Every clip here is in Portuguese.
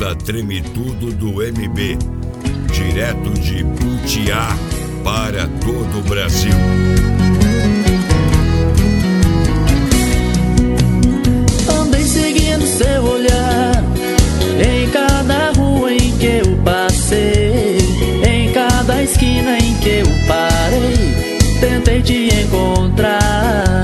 banda Treme Tudo do MB, direto de Butiá para todo o Brasil. Andei seguindo seu olhar em cada rua em que eu passei, em cada esquina em que eu parei, tentei te encontrar.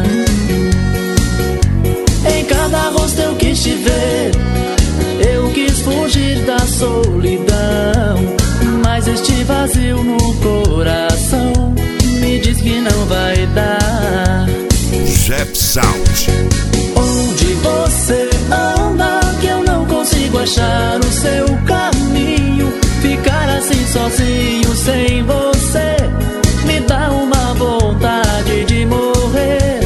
Em cada rosto eu quis te ver, eu quis fugir da solidão, mas este vazio no coração me diz que não vai dar. Zep Sound. Onde você anda que eu não consigo achar o seu caminho? Ficar assim sozinho sem você me dá uma vontade de morrer.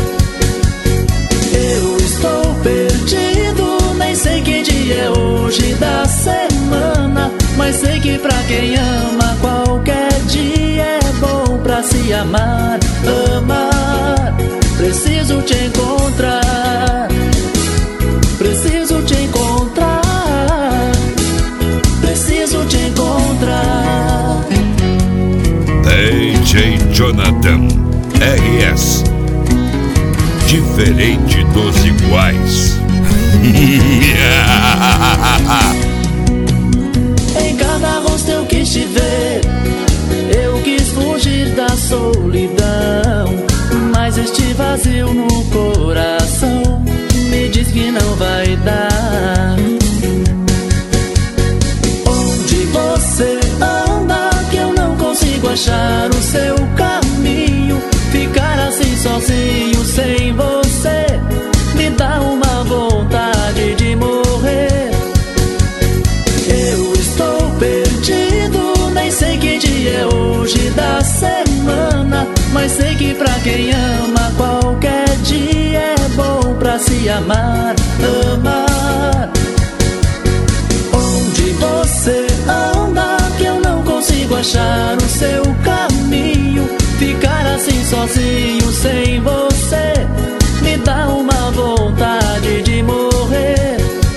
Eu estou perdido, nem sei que dia é hoje da semana, mas sei que pra quem ama qualquer dia é bom pra se amar. Amar, preciso te encontrar, preciso te encontrar, preciso te encontrar. DJ Jonathan RS, diferente dos iguais. Em cada rosto eu quis te ver, eu quis fugir da solidão, mas este vazio no coração me diz que não vai dar. Onde você anda que eu não consigo achar o seu caminho? Ficar assim sozinho sem você me dá uma vontade de morrer. Eu estou perdido, nem sei que dia é hoje da semana, mas sei que pra quem ama qualquer dia é bom pra se amar. Amar. Onde você anda que eu não consigo achar o seu caminho? Ficar assim sozinho sem você me dá uma vontade de morrer.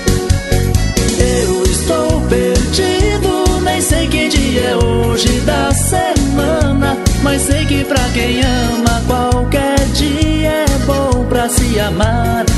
Eu estou perdido, nem sei que dia é hoje da semana, mas sei que pra quem ama qualquer dia é bom pra se amar.